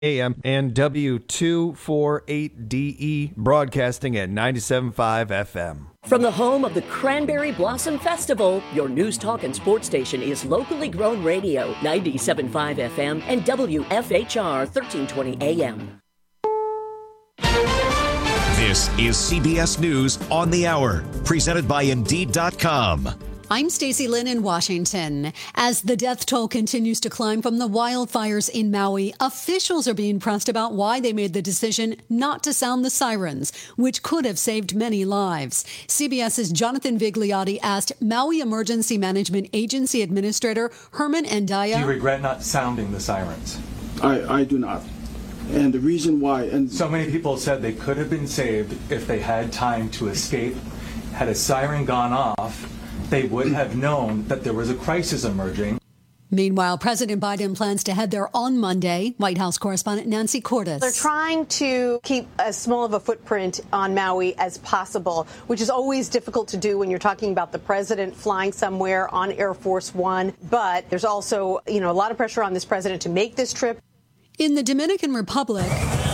AM and W248DE broadcasting at 97.5 FM. From the home of the Cranberry Blossom Festival, your news, talk, and sports station is locally grown radio, 97.5 FM and WFHR 1320 AM. This is CBS News on the Hour, presented by Indeed.com. I'm Stacey Lynn in Washington. As the death toll continues to climb from the wildfires in Maui, officials are being pressed about why they made the decision not to sound the sirens, which could have saved many lives. CBS's Jonathan Vigliotti asked Maui Emergency Management Agency Administrator Herman Andaya. Do you regret not sounding the sirens? I do not. And the reason why... and so many people said they could have been saved if they had time to escape. Had a siren gone off, they would have known that there was a crisis emerging. Meanwhile, President Biden plans to head there on Monday. White House correspondent Nancy Cordes. They're trying to keep as small of a footprint on Maui as possible, which is always difficult to do when you're talking about the president flying somewhere on Air Force One. But there's also, a lot of pressure on this president to make this trip. In the Dominican Republic,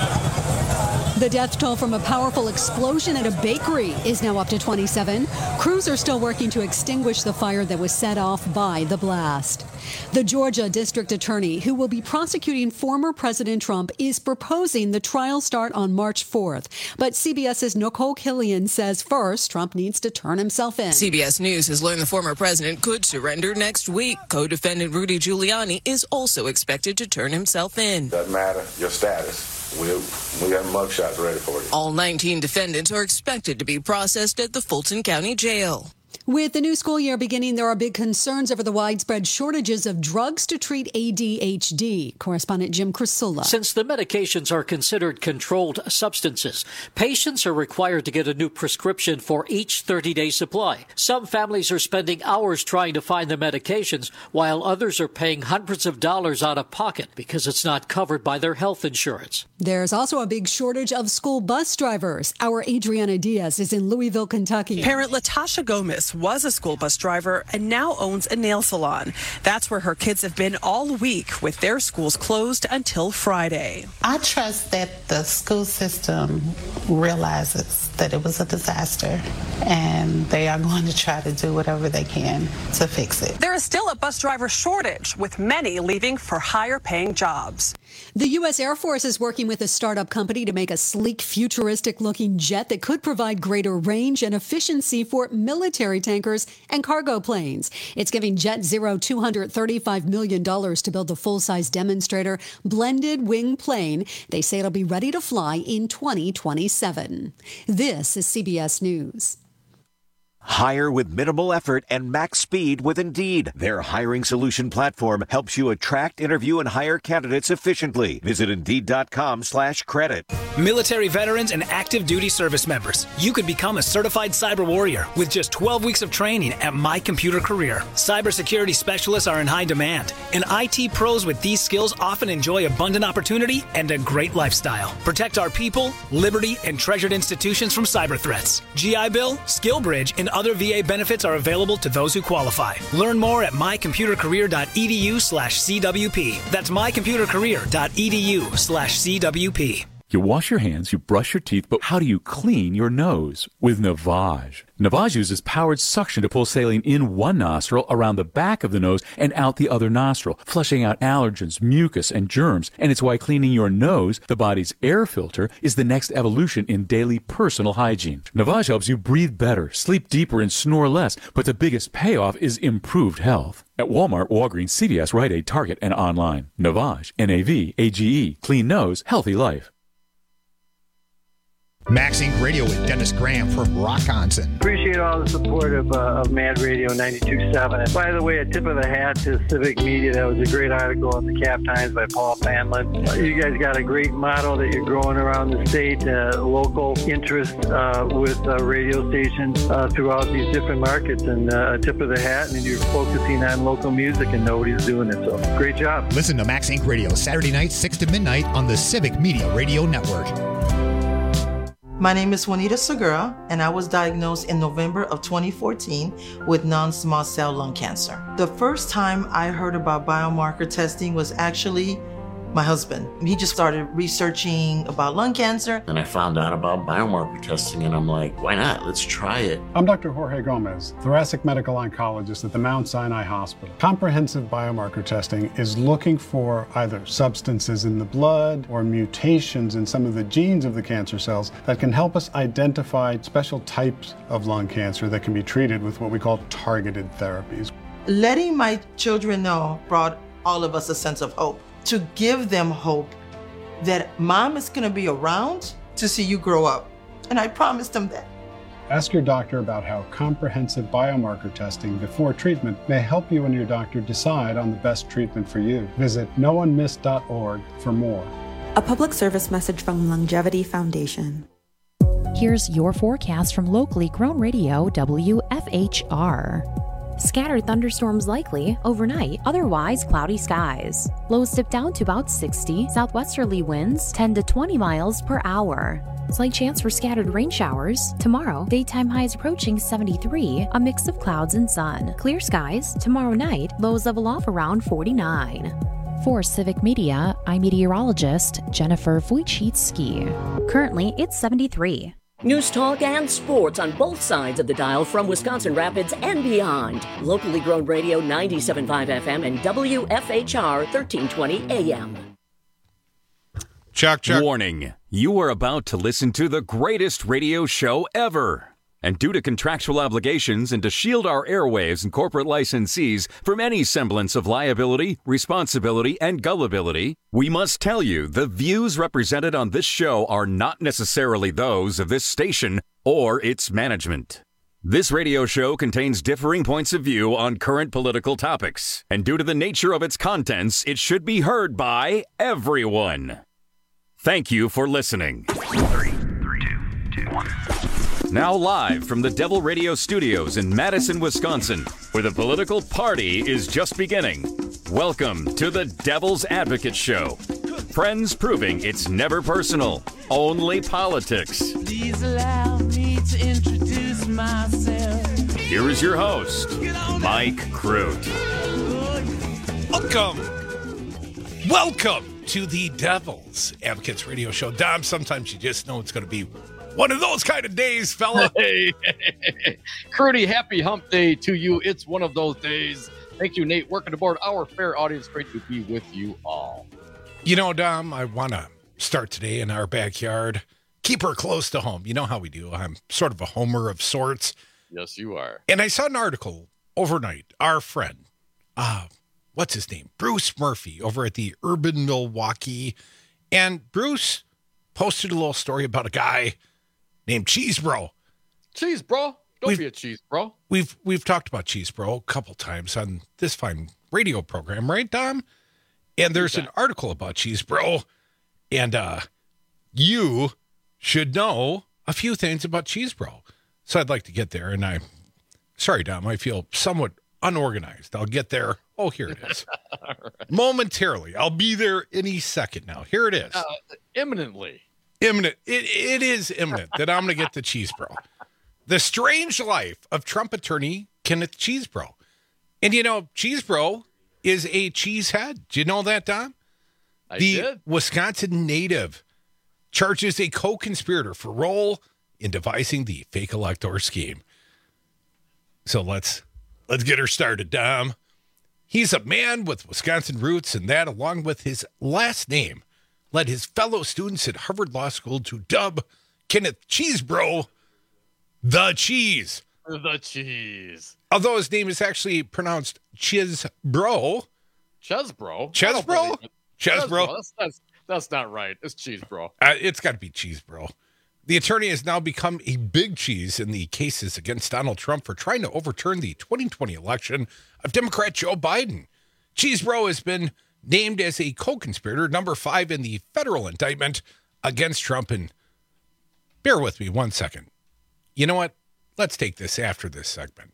the death toll from a powerful explosion at a bakery is now up to 27. Crews are still working to extinguish the fire that was set off by the blast. The Georgia district attorney, who will be prosecuting former President Trump, is proposing the trial start on March 4th. But CBS's Nicole Killian says first, Trump needs to turn himself in. CBS News has learned the former president could surrender next week. Co-defendant Rudy Giuliani is also expected to turn himself in. Doesn't matter your status. We have mugshots ready for you. All 19 defendants are expected to be processed at the Fulton County Jail. With the new school year beginning, there are big concerns over the widespread shortages of drugs to treat ADHD. Correspondent Jim Crisula. Since the medications are considered controlled substances, patients are required to get a new prescription for each 30-day supply. Some families are spending hours trying to find the medications, while others are paying hundreds of dollars out of pocket because it's not covered by their health insurance. There's also a big shortage of school bus drivers. Our Adriana Diaz is in Louisville, Kentucky. Parent Latasha Gomez was a school bus driver and now owns a nail salon. That's where her kids have been all week, with their schools closed until Friday. I trust that the school system realizes that it was a disaster and they are going to try to do whatever they can to fix it. There is still a bus driver shortage, with many leaving for higher paying jobs. The U.S. Air Force is working with a startup company to make a sleek, futuristic-looking jet that could provide greater range and efficiency for military tankers and cargo planes. It's giving Jet Zero $235 million to build the full-size demonstrator blended wing plane. They say it'll be ready to fly in 2027. This is CBS News. Hire with minimal effort and max speed with Indeed. Their hiring solution platform helps you attract, interview, and hire candidates efficiently. Visit Indeed.com/credit. Military veterans and active duty service members, you could become a certified cyber warrior with just 12 weeks of training at My Computer Career. Cybersecurity specialists are in high demand, and IT pros with these skills often enjoy abundant opportunity and a great lifestyle. Protect our people, liberty, and treasured institutions from cyber threats. GI Bill, SkillBridge, and other VA benefits are available to those who qualify. Learn more at mycomputercareer.edu/CWP. That's mycomputercareer.edu/CWP. You wash your hands, you brush your teeth, but how do you clean your nose? With Navage. Navage uses powered suction to pull saline in one nostril, around the back of the nose, and out the other nostril, flushing out allergens, mucus, and germs. And it's why cleaning your nose, the body's air filter, is the next evolution in daily personal hygiene. Navage helps you breathe better, sleep deeper, and snore less, but the biggest payoff is improved health. At Walmart, Walgreens, CVS, Rite Aid, Target, and online. Navage. N-A-V-A-G-E. Clean nose, healthy life. Max Inc. Radio with Dennis Graham from Rockonson. Appreciate all the support of Mad Radio 92.7. And by the way, a tip of the hat to Civic Media. That was a great article on the Cap Times by Paul Fanlin. You guys got a great model that you're growing around the state, local interest with radio stations throughout these different markets. And a tip of the hat, and you're focusing on local music and nobody's doing it. So great job. Listen to Max Inc. Radio Saturday night, 6 to midnight on the Civic Media Radio Network. My name is Juanita Segura, and I was diagnosed in November of 2014 with non-small cell lung cancer. The first time I heard about biomarker testing was actually my husband. He just started researching about lung cancer. And I found out about biomarker testing, and I'm like, why not? Let's try it. I'm Dr. Jorge Gomez, thoracic medical oncologist at the Mount Sinai Hospital. Comprehensive biomarker testing is looking for either substances in the blood or mutations in some of the genes of the cancer cells that can help us identify special types of lung cancer that can be treated with what we call targeted therapies. Letting my children know brought all of us a sense of hope. To give them hope that mom is going to be around to see you grow up. And I promised them that. Ask your doctor about how comprehensive biomarker testing before treatment may help you and your doctor decide on the best treatment for you. Visit noonemiss.org for more. A public service message from Longevity Foundation. Here's your forecast from locally grown radio WFHR. Scattered thunderstorms likely overnight, otherwise cloudy skies. Lows dip down to about 60, southwesterly winds 10 to 20 miles per hour. Slight chance for scattered rain showers. Tomorrow, daytime highs approaching 73, a mix of clouds and sun. Clear skies. Tomorrow night, lows level off around 49. For Civic Media, I'm meteorologist Jennifer Wojcicki. Currently, it's 73. News talk and sports on both sides of the dial from Wisconsin Rapids and beyond. Locally grown radio 97.5 FM and WFHR 1320 AM. Chuck. Warning, you are about to listen to the greatest radio show ever. And due to contractual obligations and to shield our airwaves and corporate licensees from any semblance of liability, responsibility, and gullibility, we must tell you the views represented on this show are not necessarily those of this station or its management. This radio show contains differing points of view on current political topics, and due to the nature of its contents, it should be heard by everyone. Thank you for listening. 3, 2, 1. Now live from the Devil Radio Studios in Madison, Wisconsin, where the political party is just beginning. Welcome to the Devil's Advocate Show. Friends proving it's never personal, only politics. Please allow me to introduce myself. Here is your host, Mike Crute. Welcome to the Devil's Advocates Radio Show. Dom, sometimes you just know it's going to be one of those kind of days, fella. Hey, Crudy, happy hump day to you. It's one of those days. Thank you, Nate. Working aboard our fair audience. Great to be with you all. You know, Dom, I want to start today in our backyard. Keep her close to home. You know how we do. I'm sort of a homer of sorts. Yes, you are. And I saw an article overnight. Our friend, what's his name? Bruce Murphy over at the Urban Milwaukee. And Bruce posted a little story about a guy named Cheese Bro. Cheese Bro? Don't be a Cheese Bro. We've talked about Cheese Bro a couple times on this fine radio program, right, Dom? And there's an article about Cheese Bro, and you should know a few things about Cheese Bro. So I'd like to get there, and sorry, Dom, I feel somewhat unorganized. I'll get there. Oh, here it is. Right. Momentarily. I'll be there any second now. Here it is. Imminently. Imminent. It is imminent that I'm going to get to Cheese Bro. The Strange Life of Trump attorney Kenneth Cheese Bro. And you know, Cheese Bro is a cheesehead. Do you know that, Don? I did. Wisconsin native charges a co-conspirator for role in devising the fake elector scheme. So let's get her started, Dom. He's a man with Wisconsin roots, and that, along with his last name, led his fellow students at Harvard Law School to dub Kenneth Cheese Bro the Cheese. The Cheese. Although his name is actually pronounced Chiz Bro. Chesbro? Chesbro? Chesbro? That's not right. It's Cheese Bro. It's got to be Cheese Bro. The attorney has now become a big cheese in the cases against Donald Trump for trying to overturn the 2020 election of Democrat Joe Biden. Cheese Bro has been named as a co-conspirator, number 5 in the federal indictment against Trump. And bear with me 1 second. You know what? Let's take this after this segment.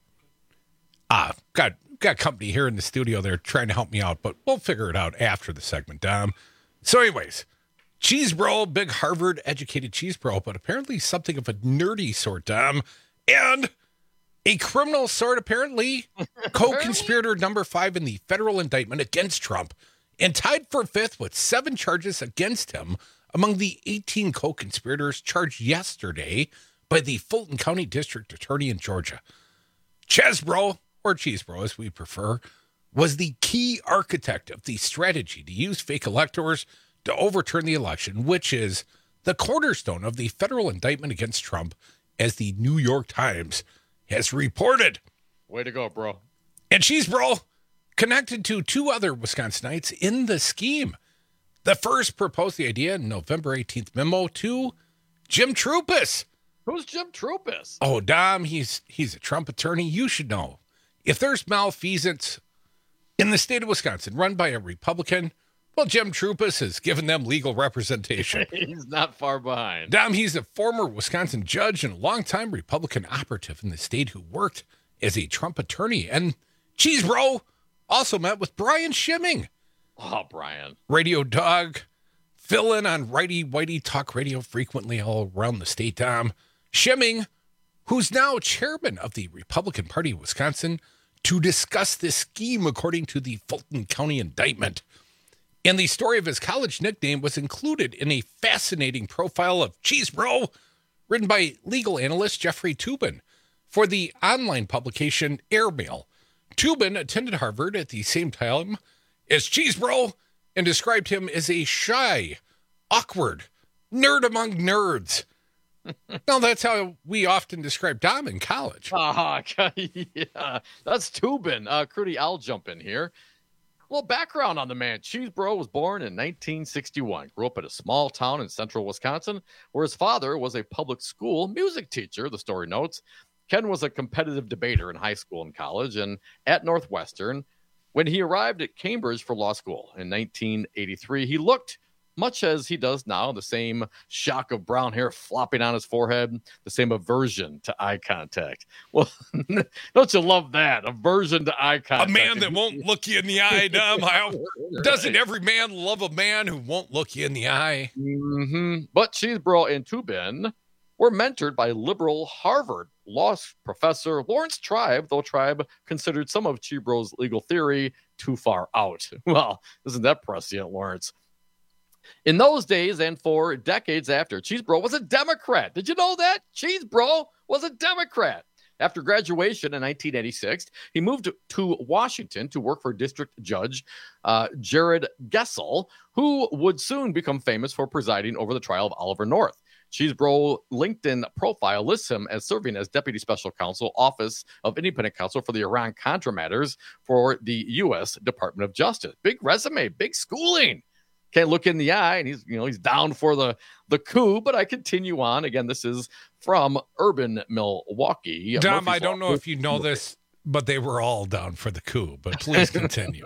Got company here in the studio. They're trying to help me out, but we'll figure it out after the segment, Dom. So anyways, Cheese Bro, big Harvard-educated Cheese Bro, but apparently something of a nerdy sort, Dom. And a criminal sort, apparently. Co-conspirator number 5 in the federal indictment against Trump and tied for fifth with 7 charges against him among the 18 co-conspirators charged yesterday by the Fulton County District Attorney in Georgia. Chesbro, or Cheesebro as we prefer, was the key architect of the strategy to use fake electors to overturn the election, which is the cornerstone of the federal indictment against Trump, as the New York Times has reported. Way to go, bro. And Cheesebro connected to 2 other Wisconsinites in the scheme. The first proposed the idea in November 18th memo to Jim Troupis. Who's Jim Troupis? Oh, Dom, he's a Trump attorney. You should know. If there's malfeasance in the state of Wisconsin run by a Republican, well, Jim Troupis has given them legal representation. He's not far behind. Dom, he's a former Wisconsin judge and a longtime Republican operative in the state who worked as a Trump attorney. And Cheesebro also met with Brian Schimming. Oh, Brian. Radio Dog, fill in on Righty Whitey Talk Radio frequently all around the state, Dom. Schimming, who's now chairman of the Republican Party of Wisconsin, to discuss this scheme according to the Fulton County indictment. And the story of his college nickname was included in a fascinating profile of Cheesebro written by legal analyst Jeffrey Toobin for the online publication Airmail. Toobin attended Harvard at the same time as Cheesebro and described him as a shy, awkward nerd among nerds. Now, that's how we often describe Dom in college. Yeah, that's Toobin. Crudy, I'll jump in here. Well, background on the man. Cheesebro was born in 1961. Grew up in a small town in central Wisconsin, where his father was a public school music teacher, the story notes. Ken was a competitive debater in high school and college, and at Northwestern. When he arrived at Cambridge for law school in 1983, he looked much as he does now, the same shock of brown hair flopping on his forehead, the same aversion to eye contact. Well, don't you love that? Aversion to eye contact. A man that won't look you in the eye, Dom. Doesn't every man love a man who won't look you in the eye? Mm-hmm. But Cheesebro and Toobin were mentored by liberal Harvard law professor Lawrence Tribe, though Tribe considered some of Cheesebro's legal theory too far out. Well, isn't that prescient, Lawrence? In those days and for decades after, Cheesebro was a Democrat. Did you know that? Cheesebro was a Democrat. After graduation in 1986, he moved to Washington to work for District Judge Jared Gessel, who would soon become famous for presiding over the trial of Oliver North. Cheesebro LinkedIn profile lists him as serving as Deputy Special Counsel, Office of Independent Counsel for the Iran-Contra matters for the U.S. Department of Justice. Big resume, big schooling. Can't look in the eye, and he's down for the coup, but I continue on. Again, this is from Urban Milwaukee. Dom, I don't know if you know this, but they were all down for the coup, but please continue.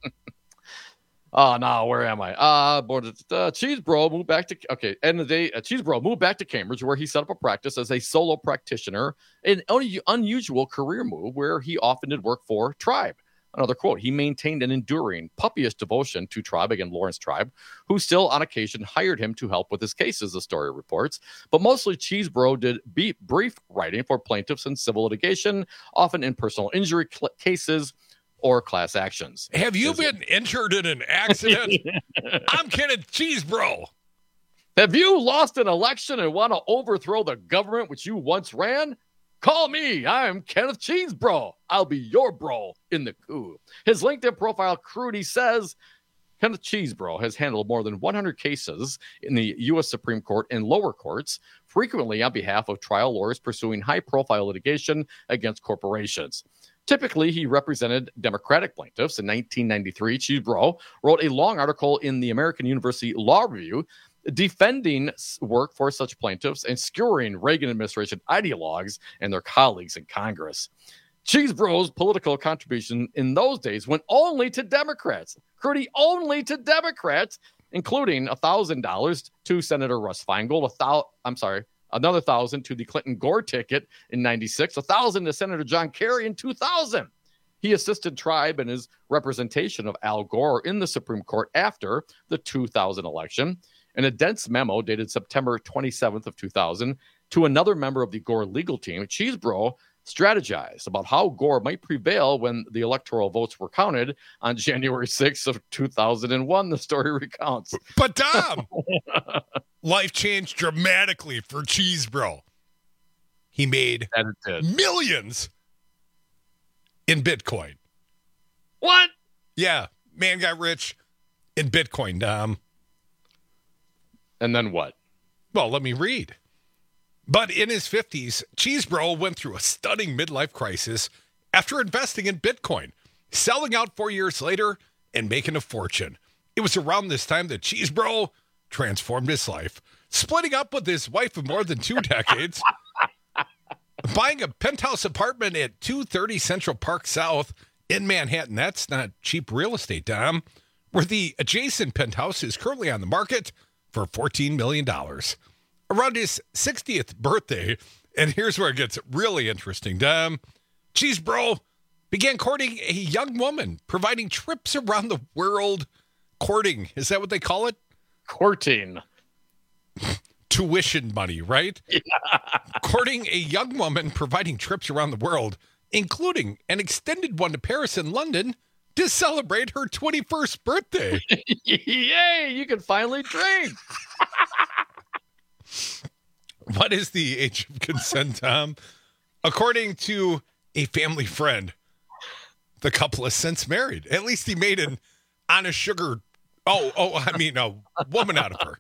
Oh, no, where am I? Cheesebro moved back to, end of the day, Cheesebro moved back to Cambridge, where he set up a practice as a solo practitioner, an unusual career move where he often did work for Tribe. Another quote, he maintained an enduring, puppyish devotion to Tribe, again, Lawrence Tribe, who still on occasion hired him to help with his cases, the story reports. But mostly Cheesebro did brief writing for plaintiffs in civil litigation, often in personal injury cases or class actions. Have you been injured in an accident? I'm Kenneth Cheesebro. Have you lost an election and want to overthrow the government which you once ran? Call me. I'm Kenneth Cheesebro. I'll be your bro in the coup. His LinkedIn profile, Crudy, says Kenneth Cheesebro has handled more than 100 cases in the U.S. Supreme Court and lower courts, frequently on behalf of trial lawyers pursuing high-profile litigation against corporations. Typically, he represented Democratic plaintiffs. In 1993, Cheesebro wrote a long article in the American University Law Review defending work for such plaintiffs and skewering Reagan administration ideologues and their colleagues in Congress. Cheesebro's political contribution in those days went only to Democrats. Crudy, only to Democrats, including $1,000 to Senator Russ Feingold, another $1,000 to the Clinton Gore ticket in 96, $1,000 to Senator John Kerry in 2000. He assisted Tribe in his representation of Al Gore in the Supreme Court after the 2000 election. In a dense memo dated September 27th of 2000 to another member of the Gore legal team, Cheesebro strategized about how Gore might prevail when the electoral votes were counted on January 6th of 2001, the story recounts. But Dom, life changed dramatically for Cheese Bro. He made millions in Bitcoin. What? Yeah, man got rich in Bitcoin, Dom. And then what? Well, let me read. But in his 50s, Cheese Bro went through a stunning midlife crisis after investing in Bitcoin, selling out 4 years later and making a fortune. It was around this time that Cheese Bro transformed his life, splitting up with his wife of more than 2 decades, buying a penthouse apartment at 230 Central Park South in Manhattan. That's not cheap real estate, Dom, where the adjacent penthouse is currently on the market for $14 million. Around his 60th birthday, and here's where it gets really interesting, Dom, Cheese Bro began courting a young woman, providing trips around the world. Courting, is that what they call it? Courting. Tuition money, right? Yeah. Courting a young woman, providing trips around the world, including an extended one to Paris and London to celebrate her 21st birthday. Yay, you can finally drink. What is the age of consent, Tom? According to a family friend, the couple is since married. At least he made an honest sugar, a woman out of her.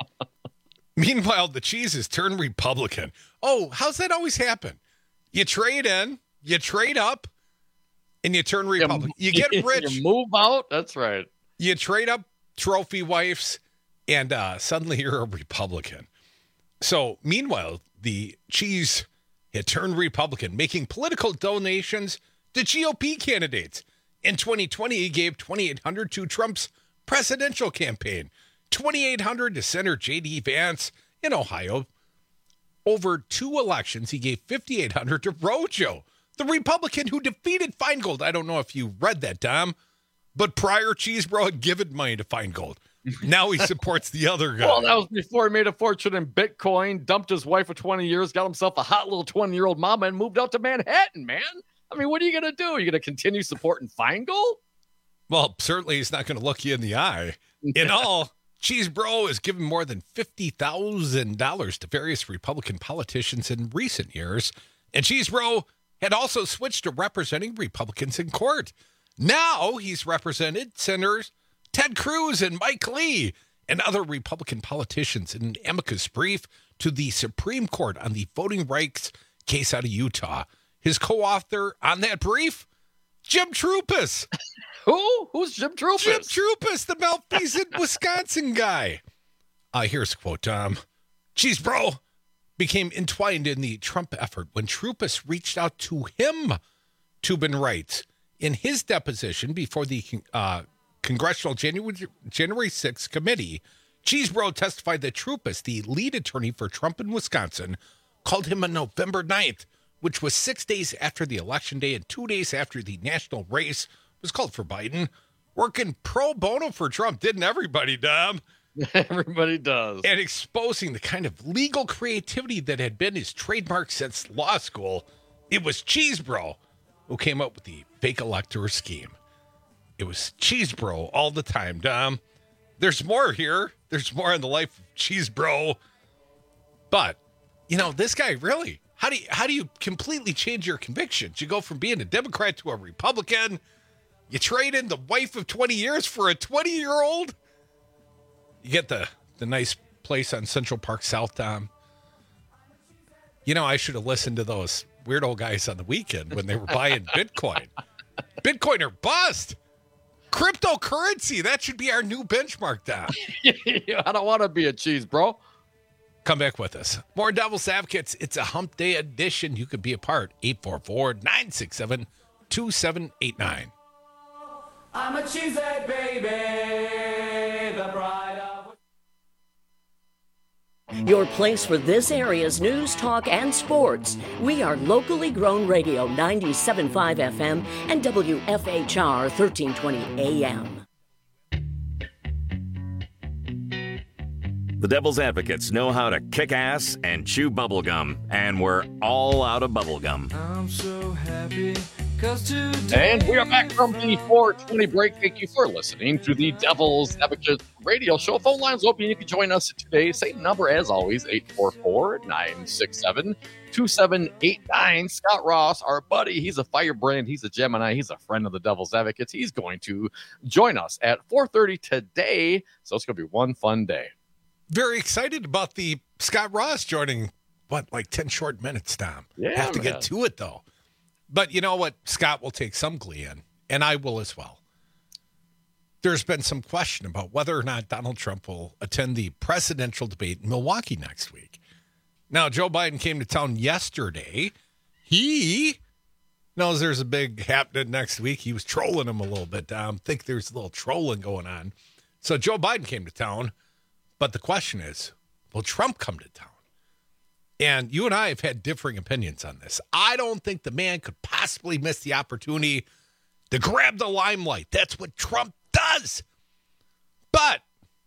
Meanwhile, the cheese has turned Republican. Oh, how's that always happen? You trade in, you trade up, and you turn Republican. You get rich. You move out. That's right. You trade up trophy wives, and suddenly you're a Republican. So, meanwhile, the cheese had turned Republican, making political donations to GOP candidates. In 2020, he gave $2,800 to Trump's presidential campaign, $2,800 to Senator J.D. Vance in Ohio. Over 2 elections, he gave $5,800 to Rojo, the Republican who defeated Feingold. I don't know if you read that, Dom, but prior, Cheese Bro had given money to Feingold. Now he supports the other guy. Well, that was before he made a fortune in Bitcoin, dumped his wife of 20 years, got himself a hot little 20-year-old mama, and moved out to Manhattan, man. I mean, what are you going to do? Are you going to continue supporting Feingold? Well, certainly he's not going to look you in the eye. In all, Cheese Bro has given more than $50,000 to various Republican politicians in recent years. And Cheese Bro had also switched to representing Republicans in court. Now he's represented Senators Ted Cruz and Mike Lee and other Republican politicians in an amicus brief to the Supreme Court on the voting rights case out of Utah. His co-author on that brief, Jim Troupis. Who? Who's Jim Troupis? Jim Troupis, the malfeasant Wisconsin guy. Here's a quote, Tom. Cheese Bro became entwined in the Trump effort when Troupis reached out to him, Tubin writes. In his deposition before the Congressional January 6th committee, Cheese Bro testified that Troupis, the lead attorney for Trump in Wisconsin, called him on November 9th, which was 6 days after the election day and 2 days after the national race was called for Biden, working pro bono for Trump. Didn't everybody, Dom? Everybody does. And exposing the kind of legal creativity that had been his trademark since law school. It was Cheese Bro who came up with the fake elector scheme. It was Cheese Bro all the time, Dom. There's more here. There's more in the life of Cheese Bro. But, you know, this guy really, how do you completely change your convictions? You go from being a Democrat to a Republican. You trade in the wife of 20 years for a 20-year-old. You get the nice place on Central Park South, Dom. You know, I should have listened to those weirdo guys on the weekend when they were buying Bitcoin. Bitcoin or bust. Cryptocurrency, that should be our new benchmark, Dom. I don't want to be a Cheese Bro. Come back with us. More Devil's Advocates. It's a hump day edition. You could be a part. 844-967-2789. I'm a cheesehead baby, the bride of... Your place for this area's news, talk, and sports. We are locally grown radio 97.5 FM and WFHR 1320 AM. The Devil's Advocates know how to kick ass and chew bubblegum, and we're all out of bubblegum. I'm so happy. And we are back from the 420 break. Thank you for listening to the Devil's Advocate Radio Show. Phone lines open. You can join us today. Same number as always, 844-967-2789. Scott Ross, our buddy, he's a firebrand. He's a Gemini. He's a friend of the Devil's Advocates. He's going to join us at 4:30 today. So it's going to be one fun day. Very excited about the Scott Ross joining, 10 short minutes, Tom? Yeah, have to get to it, though. But you know what? Scott will take some glee in, and I will as well. There's been some question about whether or not Donald Trump will attend the presidential debate in Milwaukee next week. Now, Joe Biden came to town yesterday. He knows there's a big happening next week. He was trolling him a little bit. I think there's a little trolling going on. So Joe Biden came to town, but the question is, will Trump come to town? And you and I have had differing opinions on this. I don't think the man could possibly miss the opportunity to grab the limelight. That's what Trump does. But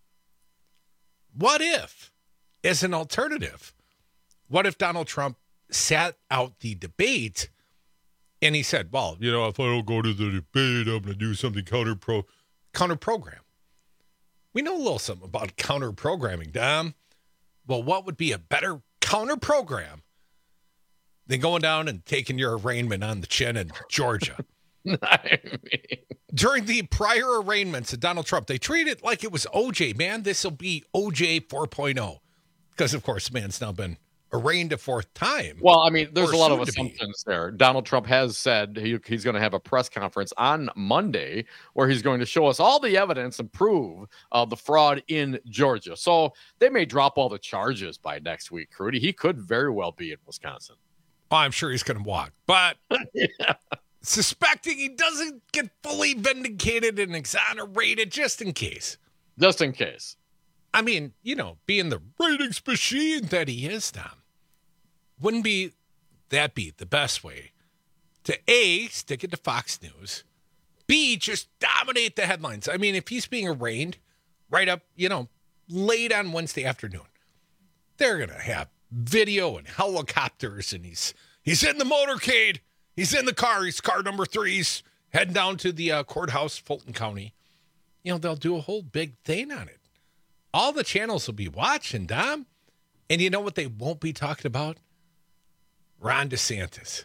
what if, as an alternative, what if Donald Trump sat out the debate and he said, well, if I don't go to the debate, I'm going to do something counter-program. We know a little something about counter-programming, Dom. Well, what would be a better counter-program than going down and taking your arraignment on the chin in Georgia? During the prior arraignments of Donald Trump, they treated it like it was OJ. Man, this will be OJ 4.0. Because, of course, the man's now been arraigned a fourth time. Well, I mean, there's a lot of assumptions there. Donald Trump has said he's going to have a press conference on Monday where he's going to show us all the evidence and prove the fraud in Georgia. So they may drop all the charges by next week, Rudy. He could very well be in Wisconsin. Oh, I'm sure he's going to walk. But suspecting he doesn't get fully vindicated and exonerated just in case. Just in case. I mean, being the ratings machine that he is, Tom, wouldn't that be the best way to A, stick it to Fox News, B, just dominate the headlines? I mean, if he's being arraigned right up, late on Wednesday afternoon, they're going to have video and helicopters, and he's in the motorcade. He's in the car. He's car number 3. He's heading down to the courthouse, Fulton County. They'll do a whole big thing on it. All the channels will be watching, Dom. And you know what they won't be talking about? Ron DeSantis.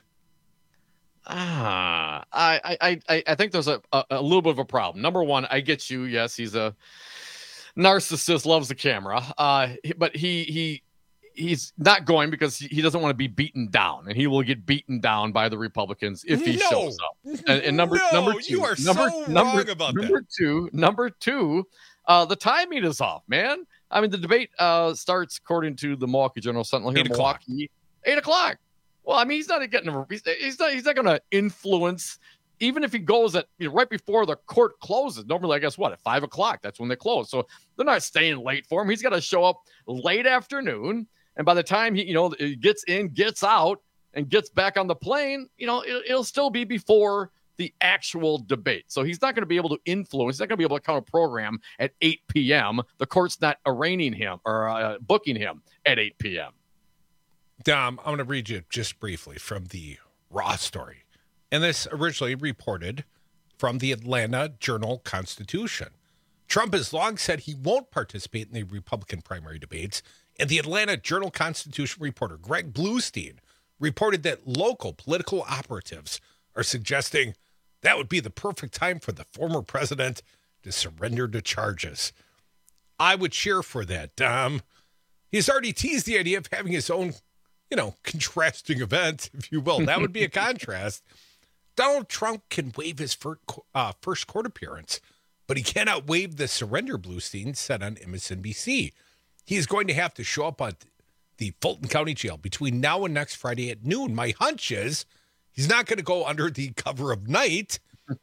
I think there's a little bit of a problem. Number one, I get you. Yes, he's a narcissist, loves the camera. But he's not going because he doesn't want to be beaten down, and he will get beaten down by the Republicans if he shows up. And number two, you are so wrong about that. Number two, the timing is off, man. I mean, the debate starts, according to the Milwaukee Journal Sentinel here in Milwaukee, 8 o'clock. Well, I mean, he's not going to influence, even if he goes at right before the court closes. Normally, I guess at 5 o'clock? That's when they close. So they're not staying late for him. He's got to show up late afternoon, and by the time he gets in, gets out, and gets back on the plane, it'll still be before the actual debate. So he's not going to be able to influence. He's not going to be able to counter program at 8 p.m. The court's not arraigning him or booking him at 8 p.m. Dom, I'm going to read you just briefly from the Raw story. And this originally reported from the Atlanta Journal-Constitution. Trump has long said he won't participate in the Republican primary debates. And the Atlanta Journal-Constitution reporter Greg Bluestein reported that local political operatives are suggesting that would be the perfect time for the former president to surrender to charges. I would cheer for that, Dom. He's already teased the idea of having his own, contrasting event, if you will. That would be a contrast. Donald Trump can waive his first court appearance, but he cannot waive the surrender, Bluestein said on MSNBC. He is going to have to show up at the Fulton County Jail between now and next Friday at noon. My hunch is he's not going to go under the cover of night.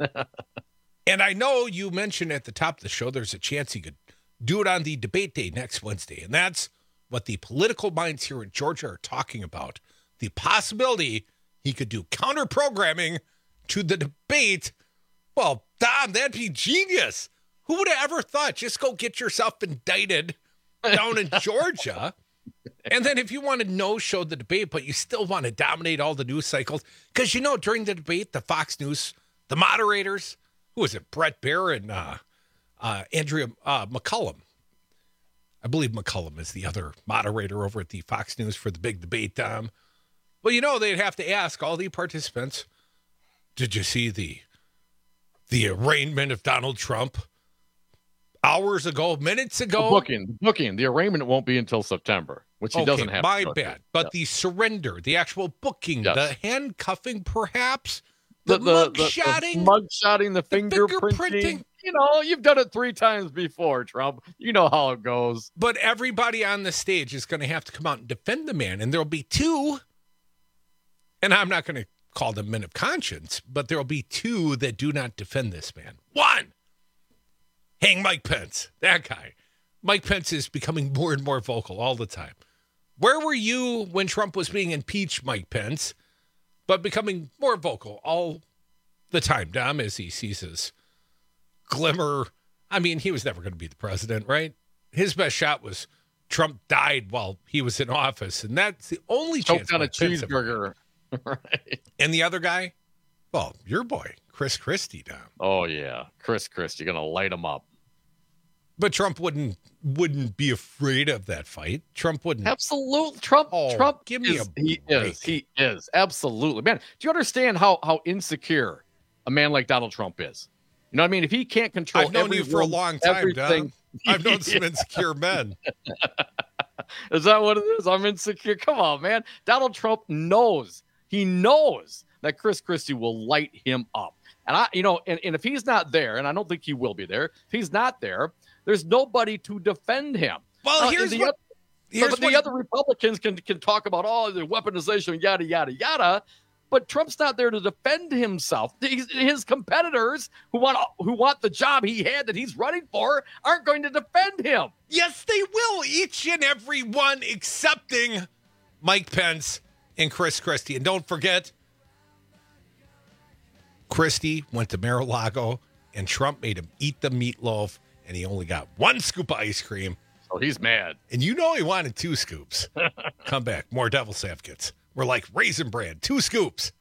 And I know you mentioned at the top of the show there's a chance he could do it on the debate day next Wednesday. And that's what the political minds here in Georgia are talking about. The possibility he could do counter-programming to the debate. Well, Dom, that'd be genius. Who would have ever thought? Just go get yourself indicted down in Georgia. And then if you want to no-show the debate, but you still want to dominate all the news cycles, because, during the debate, the Fox News, the moderators, who was it, Brett Baer and Andrea McCullum. I believe McCullum is the other moderator over at the Fox News for the big debate. Well, they'd have to ask all the participants, did you see the arraignment of Donald Trump hours ago, minutes ago? Booking. The arraignment won't be until September, which he doesn't have. My bad. But the surrender, the actual booking, the handcuffing, perhaps, the mugshotting, the fingerprinting. You've done it 3 times before, Trump. You know how it goes. But everybody on the stage is going to have to come out and defend the man, and there'll be 2. And I'm not going to call them men of conscience, but there'll be 2 that do not defend this man. 1. Hang Mike Pence, that guy. Mike Pence is becoming more and more vocal all the time. Where were you when Trump was being impeached, Mike Pence, but becoming more vocal all the time, Dom, as he sees his glimmer? I mean, he was never going to be the president, right? His best shot was Trump died while he was in office, and that's the only chance. Choked on a cheeseburger. Right. And the other guy? Well, your boy, Chris Christie, Dom. Oh, yeah. Chris Christie, you're going to light him up. But Trump wouldn't be afraid of that fight. Trump wouldn't. Absolutely. Trump give me He is. Absolutely. Man, do you understand how insecure a man like Donald Trump is? You know what I mean? If he can't control I've known you for a long time, Dom. I've known some insecure men. Is that what it is? I'm insecure. Come on, man. Donald Trump knows. He knows that Chris Christie will light him up. And and if he's not there, and I don't think he will be there, if he's not there, there's nobody to defend him. Well, the other Republicans can talk about the weaponization, yada, yada, yada. But Trump's not there to defend himself. His competitors who want the job he had that he's running for aren't going to defend him. Yes, they will. Each and every one, excepting Mike Pence and Chris Christie. And don't forget, Christie went to Mar-a-Lago, and Trump made him eat the meatloaf, and he only got 1 scoop of ice cream. So he's mad. And he wanted 2 scoops. Come back. More Devil's Advocates. We're like Raisin Bran, 2 scoops.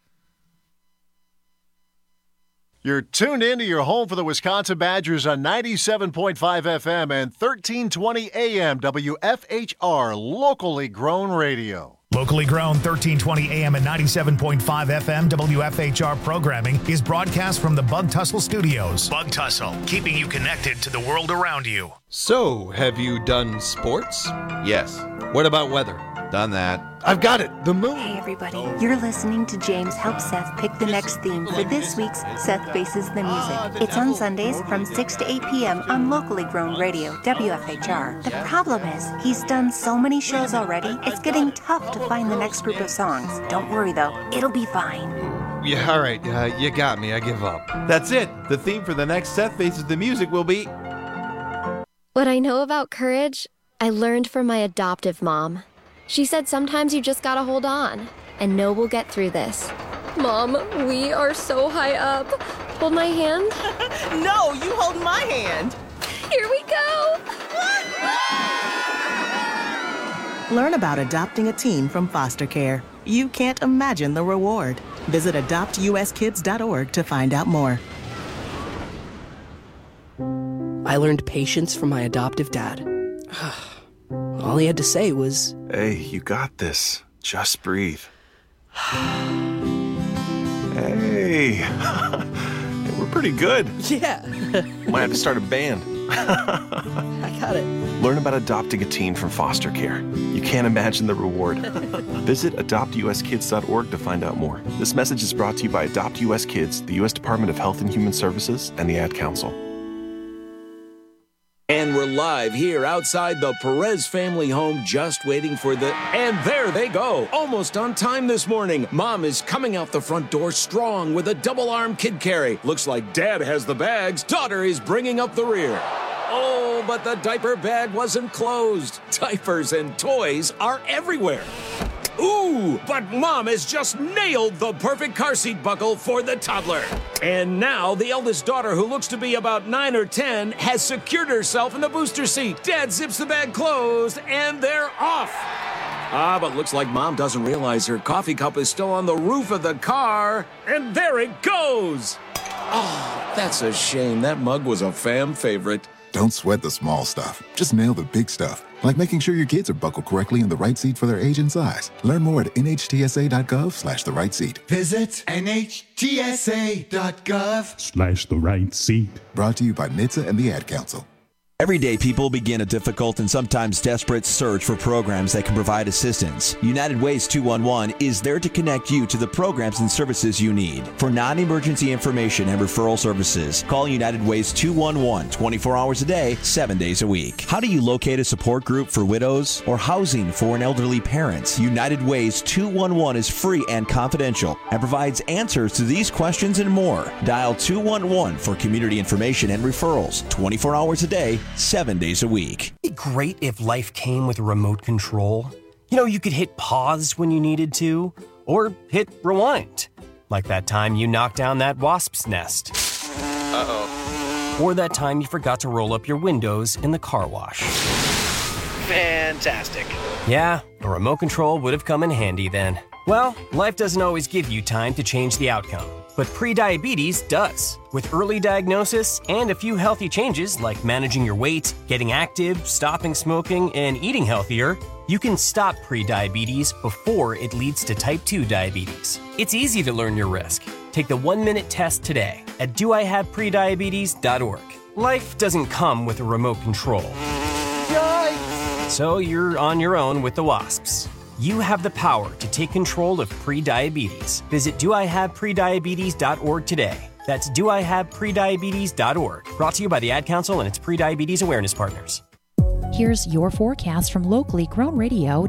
You're tuned into your home for the Wisconsin Badgers on 97.5 FM and 1320 AM WFHR, locally grown radio. Locally grown 1320 AM and 97.5 FM WFHR programming is broadcast from the Bug Tussle Studios. Bug Tussle, keeping you connected to the world around you. So, have you done sports? Yes. What about weather? Done that. I've got it. The moon. Hey, everybody. You're listening to James Help Seth pick the next theme for this week's Seth Faces the Music. It's on Sundays from 6 to 8 p.m. on locally grown radio, WFHR. The problem is, he's done so many shows already, it's getting tough to find the next group of songs. Don't worry, though. It'll be fine. Yeah, all right. You got me. I give up. That's it. The theme for the next Seth Faces the Music will be... What I know about courage, I learned from my adoptive mom. She said sometimes you just gotta hold on and know we'll get through this. Mom, we are so high up. Hold my hand. No, you hold my hand. Here we go. Learn about adopting a teen from foster care. You can't imagine the reward. Visit adoptuskids.org to find out more. I learned patience from my adoptive dad. All he had to say was, "Hey, you got this. Just breathe." Hey, we're pretty good. Yeah. Might have to start a band. I got it. Learn about adopting a teen from foster care. You can't imagine the reward. Visit adoptuskids.org to find out more. This message is brought to you by Adopt US Kids, the U.S. Department of Health and Human Services, and the Ad Council. And we're live here outside the Perez family home, just waiting for the... And there they go, almost on time this morning. Mom is coming out the front door strong with a double-arm kid carry. Looks like Dad has the bags. Daughter is bringing up the rear. Oh, but the diaper bag wasn't closed. Diapers and toys are everywhere. Ooh, but Mom has just nailed the perfect car seat buckle for the toddler. And now the eldest daughter, who looks to be about 9 or 10, has secured herself in the booster seat. Dad zips the bag closed, and they're off. But looks like Mom doesn't realize her coffee cup is still on the roof of the car. And there it goes. Oh, that's a shame. That mug was a fam favorite. Don't sweat the small stuff. Just nail the big stuff, like making sure your kids are buckled correctly in the right seat for their age and size. Learn more at nhtsa.gov/the right seat. Visit nhtsa.gov/the right seat. Brought to you by NHTSA and the Ad Council. Everyday people begin a difficult and sometimes desperate search for programs that can provide assistance. United Ways 211 is there to connect you to the programs and services you need. For non-emergency information and referral services, call United Ways 211 24 hours a day, 7 days a week. How do you locate a support group for widows or housing for an elderly parent? United Ways 211 is free and confidential and provides answers to these questions and more. Dial 211 for community information and referrals 24 hours a day, 7 days a week. It'd be great if life came with a remote control. You know, you could hit pause when you needed to, or hit rewind. Like that time you knocked down that wasp's nest. Uh-oh. Or that time you forgot to roll up your windows in the car wash. Fantastic. Yeah, a remote control would have come in handy then. Well, life doesn't always give you time to change the outcome. But prediabetes does. With early diagnosis and a few healthy changes like managing your weight, getting active, stopping smoking, and eating healthier, you can stop prediabetes before it leads to type 2 diabetes. It's easy to learn your risk. Take the 1-minute test today at doihaveprediabetes.org. Life doesn't come with a remote control. Yikes! So you're on your own with the wasps. You have the power to take control of prediabetes. Visit doihaveprediabetes.org today. That's doihaveprediabetes.org. Brought to you by the Ad Council and its prediabetes awareness partners. Here's your forecast from locally grown radio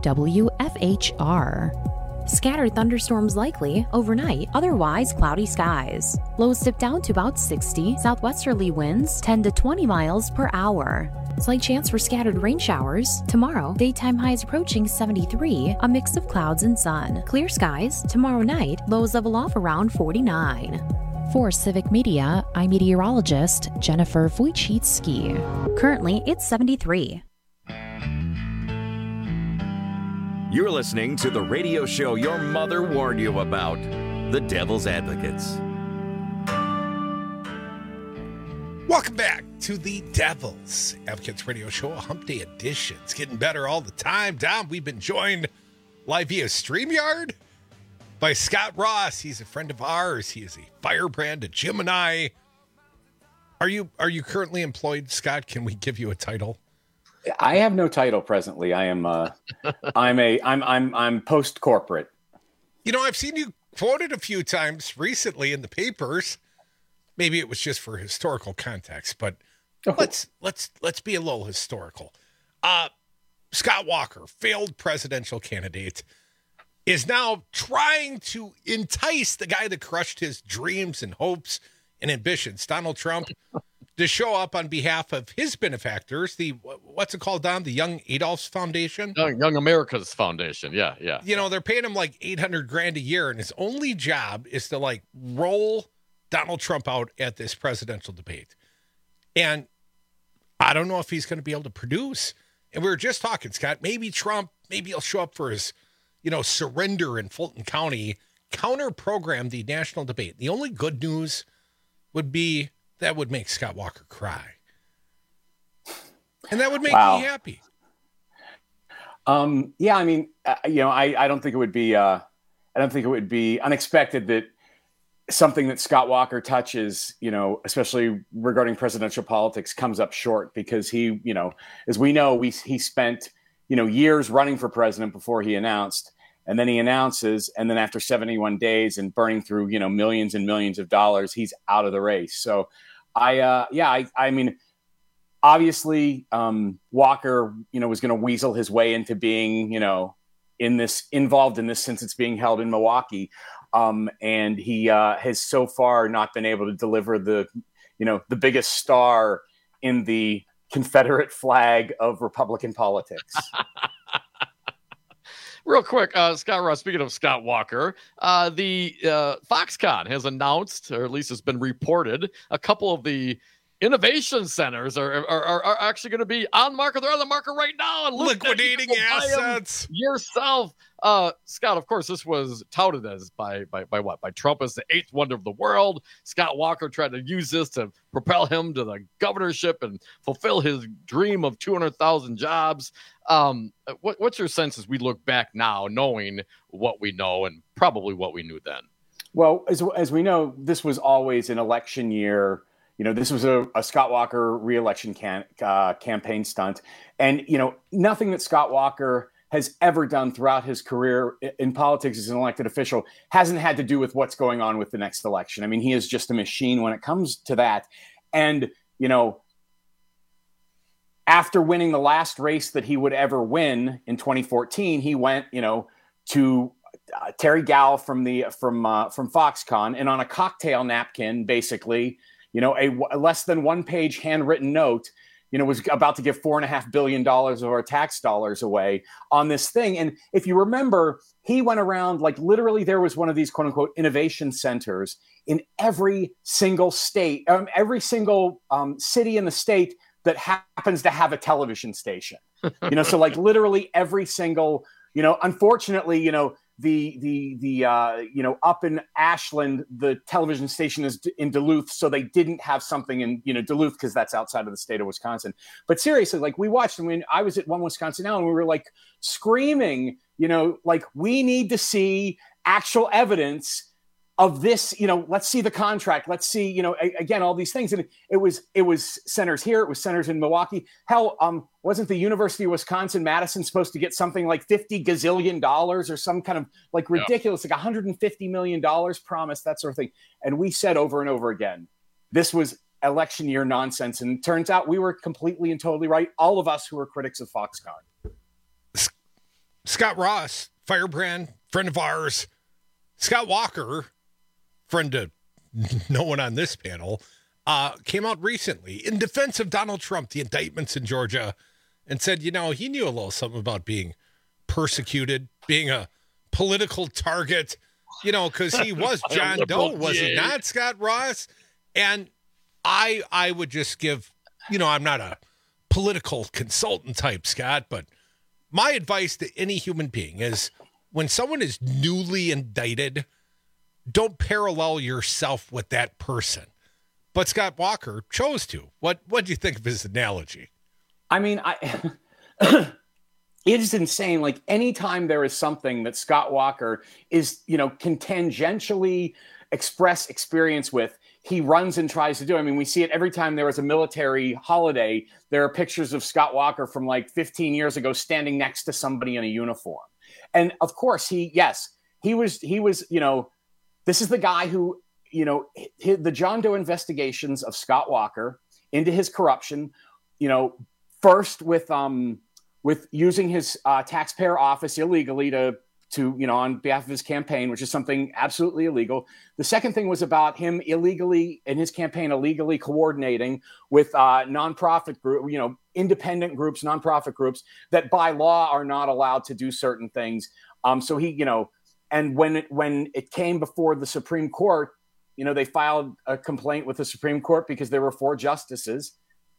WFHR. Scattered thunderstorms likely overnight, otherwise cloudy skies. Lows dip down to about 60, southwesterly winds 10 to 20 miles per hour. Slight chance for scattered rain showers. Tomorrow, daytime highs approaching 73, a mix of clouds and sun. Clear skies. Tomorrow night, lows level off around 49. For Civic Media, I'm meteorologist Jennifer Wojcicki. Currently, it's 73. You're listening to the radio show your mother warned you about, The Devil's Advocates. Welcome back to the Devil's Advocates Radio Show, a Hump Day edition. It's getting better all the time. Dom, we've been joined live via StreamYard by Scott Ross. He's a friend of ours. He is a firebrand, a Gemini. Are you currently employed, Scott? Can we give you a title? I have no title presently. I am I'm post corporate. You know, I've seen you quoted a few times recently in the papers. Maybe it was just for historical context, but let's be a little historical. Scott Walker, failed presidential candidate, is now trying to entice the guy that crushed his dreams and hopes and ambitions, Donald Trump, to show up on behalf of his benefactors, the, what's it called, Don? The Young Adolph's Foundation? Young America's Foundation, yeah. You know, they're paying him like $800,000 a year, and his only job is to like roll Donald Trump out at this presidential debate. And I don't know if he's going to be able to produce. And we were just talking, Scott, maybe Trump, maybe he'll show up for his, surrender in Fulton County, counter program the national debate. The only good news would be that would make Scott Walker cry. And that would make me happy. Yeah, I mean, I don't think it would be, unexpected that something that Scott Walker touches, especially regarding presidential politics, comes up short because he, as we know, he spent, years running for president before he announced, and then he announces, and then after 71 days and burning through, millions and millions of dollars, he's out of the race. So I mean, obviously, Walker, was going to weasel his way into being, involved in this since it's being held in Milwaukee. And he has so far not been able to deliver the biggest star in the Confederate flag of Republican politics. Real quick, Scott Ross, speaking of Scott Walker, the Foxconn has announced, or at least it's been reported, a couple of the innovation centers are actually going to be on market. They're on the market right now. And liquidating assets yourself. Scott, of course, this was touted as by what? By Trump as the eighth wonder of the world. Scott Walker tried to use this to propel him to the governorship and fulfill his dream of 200,000 jobs. What's your sense as we look back now, knowing what we know and probably what we knew then? Well, as we know, this was always an election year. You know, this was a Scott Walker reelection campaign stunt. And, you know, nothing that Scott Walker has ever done throughout his career in politics as an elected official hasn't had to do with what's going on with the next election. I mean, he is just a machine when it comes to that. And, you know, after winning the last race that he would ever win in 2014, he went, you know, to Terry Gall from Foxconn, and on a cocktail napkin, basically, you know, a less than one-page handwritten note, you know, was about to give $4.5 billion of our tax dollars away on this thing. And if you remember, he went around, like, literally there was one of these quote-unquote innovation centers in every single state, every single city in the state that happens to have a television station. You know, so like literally every single, you know, unfortunately, you know, you know, up in Ashland, the television station is in Duluth, so they didn't have something in, you know, Duluth because that's outside of the state of Wisconsin. But seriously, like, we watched, and when I was at One Wisconsin Now, and we were like screaming, you know, like, we need to see actual evidence of this, you know, let's see the contract. Let's see, you know, again, all these things. And it was centers here. It was centers in Milwaukee. Hell, wasn't the University of Wisconsin-Madison supposed to get something like $50 gazillion or some kind of like ridiculous, like $150 million promised, that sort of thing. And we said over and over again, this was election year nonsense. And it turns out we were completely and totally right. All of us who are critics of Foxconn. Scott Ross, firebrand, friend of ours. Scott Walker, friend to no one on this panel, came out recently in defense of Donald Trump, the indictments in Georgia, and said, you know, he knew a little something about being persecuted, being a political target, you know, because he was John Doe, was he not, Scott Ross? And I would just give, you know, I'm not a political consultant type, Scott, but my advice to any human being is when someone is newly indicted, don't parallel yourself with that person. But Scott Walker chose to. What do you think of his analogy? I mean, it is insane. Like, anytime there is something that Scott Walker is, you know, can tangentially express experience with, he runs and tries to do. I mean, we see it every time there is a military holiday. There are pictures of Scott Walker from like 15 years ago standing next to somebody in a uniform. And of course, he was, you know, this is the guy who, you know, the John Doe investigations of Scott Walker into his corruption, you know, first with using his taxpayer office illegally to, you know, on behalf of his campaign, which is something absolutely illegal. The second thing was about him illegally in his campaign, illegally coordinating with nonprofit group, you know, independent groups, nonprofit groups that by law are not allowed to do certain things. So he, you know, and when it came before the Supreme Court, you know, they filed a complaint with the Supreme Court because there were 4 justices.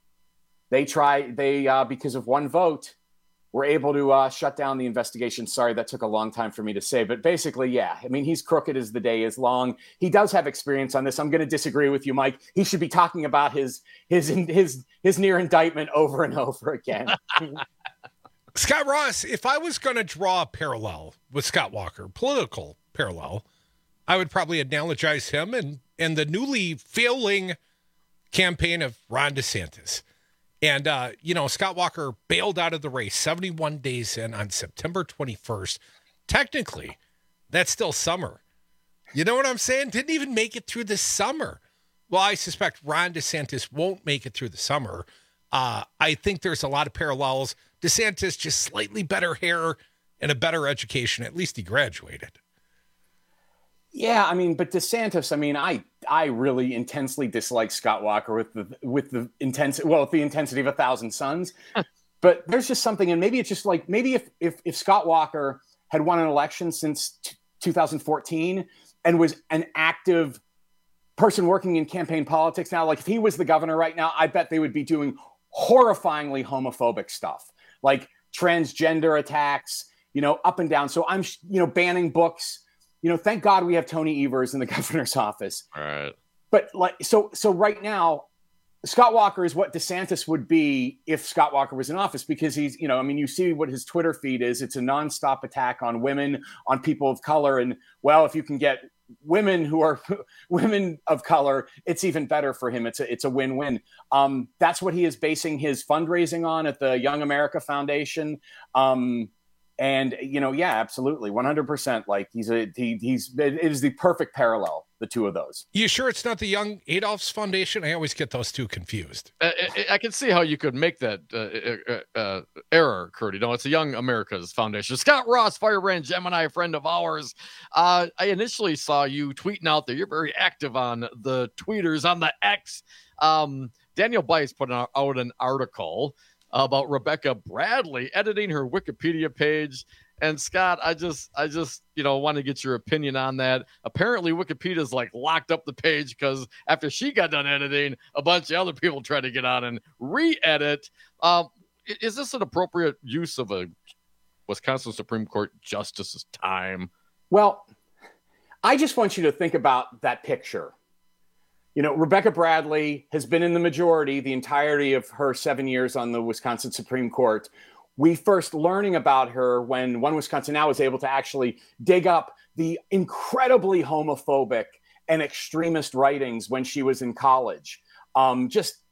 Because of one vote, were able to shut down the investigation. Sorry, that took a long time for me to say, but basically, yeah. I mean, he's crooked as the day is long. He does have experience on this. I'm going to disagree with you, Mike. He should be talking about his near indictment over and over again. Scott Ross, if I was going to draw a parallel with Scott Walker, political parallel, I would probably analogize him and the newly failing campaign of Ron DeSantis. And, you know, Scott Walker bailed out of the race 71 days in on September 21st. Technically, that's still summer. You know what I'm saying? Didn't even make it through the summer. Well, I suspect Ron DeSantis won't make it through the summer. I think there's a lot of parallels. DeSantis, just slightly better hair and a better education. At least he graduated. Yeah, I mean, but DeSantis, I mean, I really intensely dislike Scott Walker with the intensity of 1,000 Suns. But there's just something, and maybe it's just like, maybe if Scott Walker had won an election since 2014 and was an active person working in campaign politics now, like if he was the governor right now, I bet they would be doing horrifyingly homophobic stuff, like transgender attacks, up and down. So I'm, banning books. Thank God we have Tony Evers in the governor's office. All right. But so right now, Scott Walker is what DeSantis would be if Scott Walker was in office, because he's, you see what his Twitter feed is. It's a nonstop attack on women, on people of color. And well, if you can get women who are women of color, it's even better for him. It's a win-win. That's what he is basing his fundraising on at the Young America Foundation. And, yeah, absolutely. 100%. Like it is the perfect parallel, the two of those. You sure it's not the Young Adolph's Foundation? I always get those two confused. I can see how you could make that error, Kurt. It's a Young America's Foundation. Scott Ross, Firebrand Gemini, friend of ours. I initially saw you tweeting out there. You're very active on the tweeters, on the X. Daniel Bice put out an article about Rebecca Bradley editing her Wikipedia page. And Scott, I just want to get your opinion on that. Apparently Wikipedia's locked up the page because after she got done editing, a bunch of other people tried to get on and re-edit. Is this an appropriate use of a Wisconsin Supreme Court justice's time? Well, I just want you to think about that picture. Rebecca Bradley has been in the majority the entirety of her 7 years on the Wisconsin Supreme Court. We first learning about her when One Wisconsin Now was able to actually dig up the incredibly homophobic and extremist writings when she was in college. Just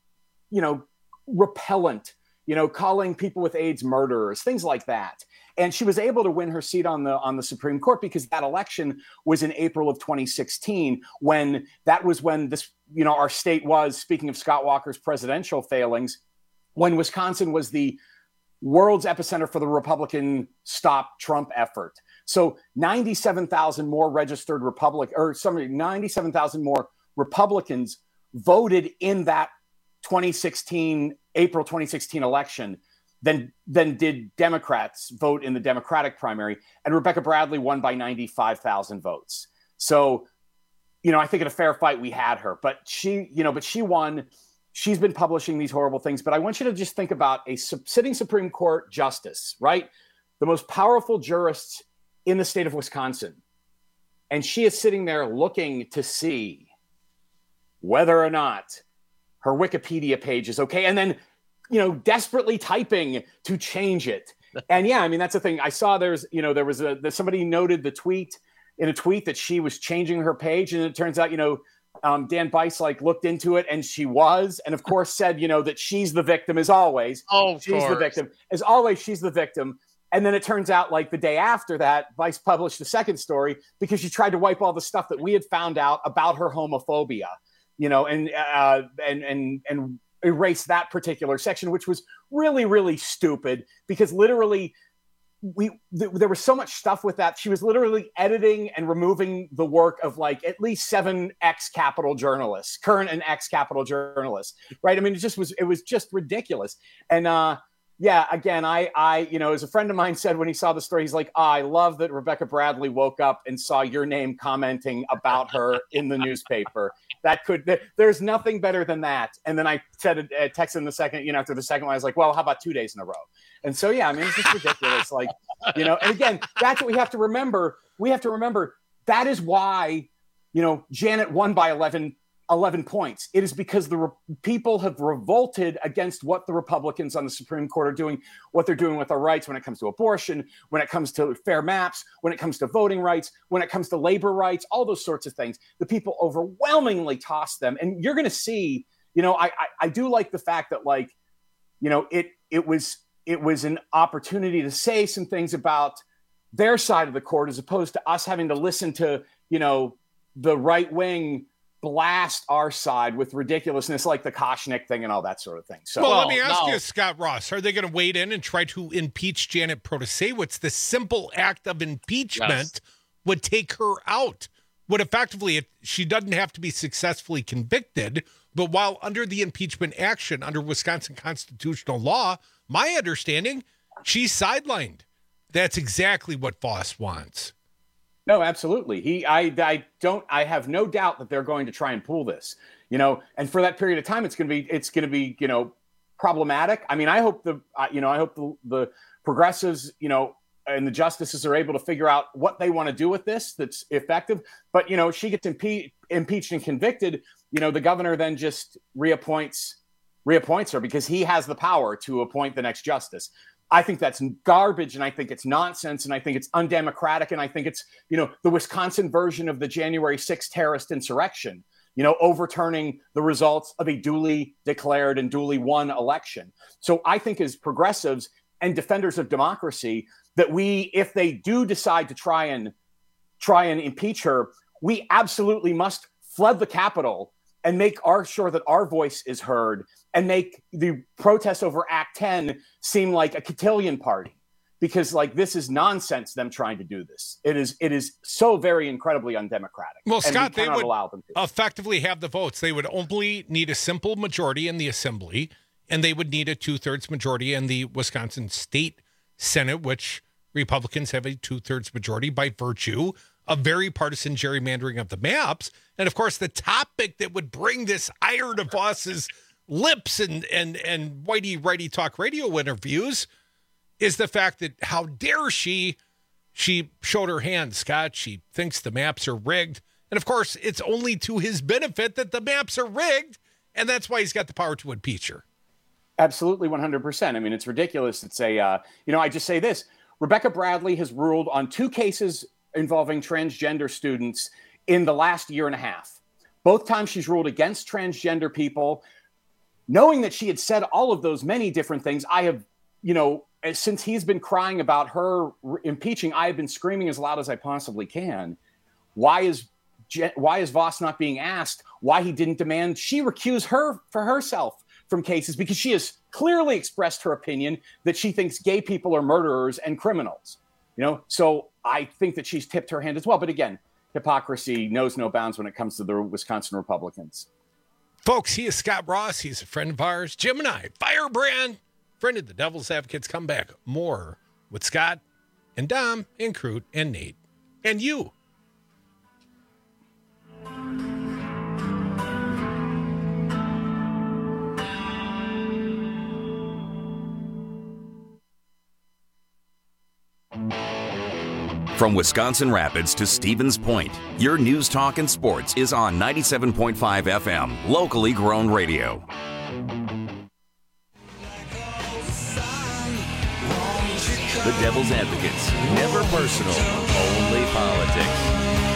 repellent, calling people with AIDS murderers, things like that. And she was able to win her seat on the Supreme Court because that election was in April of 2016, when this, our state was, speaking of Scott Walker's presidential failings, when Wisconsin was the world's epicenter for the Republican Stop Trump effort. So 97,000 more 97,000 more Republicans voted in that April 2016 election than did Democrats vote in the Democratic primary. And Rebecca Bradley won by 95,000 votes. So, I think in a fair fight, we had her, but she won. She's been publishing these horrible things, but I want you to just think about a sitting Supreme Court justice, right? The most powerful jurist in the state of Wisconsin. And she is sitting there looking to see whether or not her Wikipedia page is okay. And then, desperately typing to change it. And yeah, that's the thing. I saw there was somebody noted in a tweet that she was changing her page. And it turns out, Dan Bice looked into it and she was, and of course said, that she's the victim as always. Oh, she's the victim. As always, she's the victim. And then it turns out the day after that, Bice published the second story because she tried to wipe all the stuff that we had found out about her homophobia, and erase that particular section, which was really, really stupid because literally there was so much stuff with that. She was literally editing and removing the work of at least 7 ex-Capitol journalists, current and ex-Capitol journalists, right? It was just ridiculous. And again, I as a friend of mine said when he saw the story, he's like, I love that Rebecca Bradley woke up and saw your name commenting about her in the newspaper. There's nothing better than that. And then I said a text in the second, after the second one, I was like, well, how about 2 days in a row? And so, yeah, it's just ridiculous. And again, that's what we have to remember. We have to remember that is why, Janet won by 11 points. It is because the people have revolted against what the Republicans on the Supreme Court are doing, what they're doing with our rights when it comes to abortion, when it comes to fair maps, when it comes to voting rights, when it comes to labor rights, all those sorts of things. The people overwhelmingly toss them. And you're going to see, I do like the fact that it was an opportunity to say some things about their side of the court as opposed to us having to listen to, the right wing blast our side with ridiculousness like the Koshnick thing and all that sort of thing. So, let me ask you, Scott Ross, are they going to wade in and try to impeach Janet Protasiewicz? The simple act of impeachment would take her out. Would effectively, she doesn't have to be successfully convicted, but while under the impeachment action under Wisconsin constitutional law, my understanding, she's sidelined. that's exactly what Voss wants. No, absolutely. I have no doubt that they're going to try and pull this, and for that period of time, it's going to be, problematic. I mean, I hope the progressives, and the justices are able to figure out what they want to do with this that's effective. But, she gets impeached and convicted, the governor then just reappoints her because he has the power to appoint the next justice. I think that's garbage, and I think it's nonsense, and I think it's undemocratic, and I think it's, the Wisconsin version of the January 6th terrorist insurrection, overturning the results of a duly declared and duly won election. So I think as progressives and defenders of democracy, that if they do decide to try and impeach her, we absolutely must flood the Capitol and make sure that our voice is heard and make the protests over Act 10 seem like a cotillion party, because this is nonsense, them trying to do this. It is so very incredibly undemocratic. Well, Scott, they would allow them to effectively have the votes. They would only need a simple majority in the assembly, and they would need a 2/3 majority in the Wisconsin State Senate, which Republicans have a 2/3 majority by virtue of very partisan gerrymandering of the maps. And of course, the topic that would bring this ire to Voss's lips and whitey righty talk radio interviews is the fact that how dare she showed her hand, Scott. She thinks the maps are rigged. And of course, it's only to his benefit that the maps are rigged. And that's why he's got the power to impeach her. Absolutely, 100%. I mean, it's ridiculous to say, I just say this. Rebecca Bradley has ruled on 2 cases involving transgender students in the last year and a half. Both times she's ruled against transgender people. Knowing that she had said all of those many different things, I have, since he's been crying about her impeaching, I have been screaming as loud as I possibly can. Why is Voss not being asked why he didn't demand she recuse her for herself from cases? Because she has clearly expressed her opinion that she thinks gay people are murderers and criminals. So I think that she's tipped her hand as well. But again, hypocrisy knows no bounds when it comes to the Wisconsin Republicans. Folks, he is Scott Ross. He's a friend of ours. Gemini, Firebrand, friend of the Devil's Advocates. Come back more with Scott and Dom and Crute and Nate and you. From Wisconsin Rapids to Stevens Point, your news, talk, and sports is on 97.5 FM, locally grown radio. The Devil's Advocates. Never personal, only politics.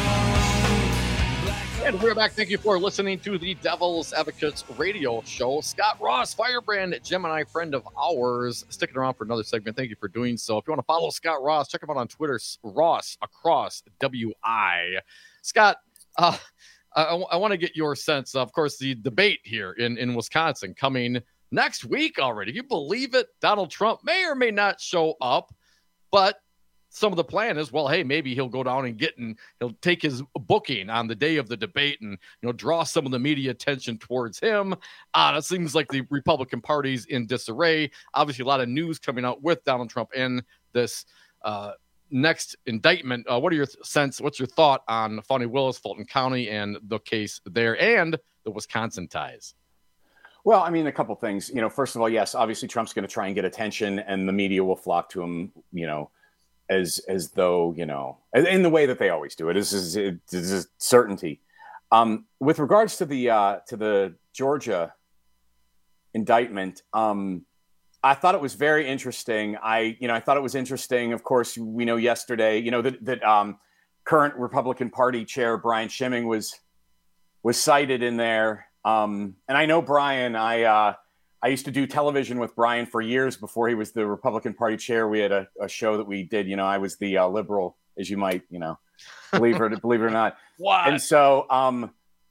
And we're back. Thank you for listening to the Devil's Advocates radio show. Scott Ross, Firebrand, Gemini, friend of ours, sticking around for another segment. Thank you for doing so. If you want to follow Scott Ross, check him out on Twitter, Ross across WI. Scott, I want to get your sense, of course, the debate here in Wisconsin coming next week already. Can you believe it? Donald Trump may or may not show up, but some of the plan is, well, hey, maybe he'll go down and he'll take his booking on the day of the debate and, draw some of the media attention towards him. It seems like the Republican Party's in disarray. Obviously, a lot of news coming out with Donald Trump in this next indictment. What's your thought on Fani Willis, Fulton County, and the case there and the Wisconsin ties? Well, I mean, a couple things. First of all, yes, obviously Trump's going to try and get attention and the media will flock to him, as though, in the way that they always do it. This is certainty. With regards to the Georgia indictment, I thought it was very interesting. I thought it was interesting. Of course, we know yesterday, that current Republican Party chair Brian Schimming was cited in there. And I know Brian. I used to do television with Brian for years before he was the Republican Party chair. We had a show that we did. I was the liberal, as you might, believe it or not. What? And so, I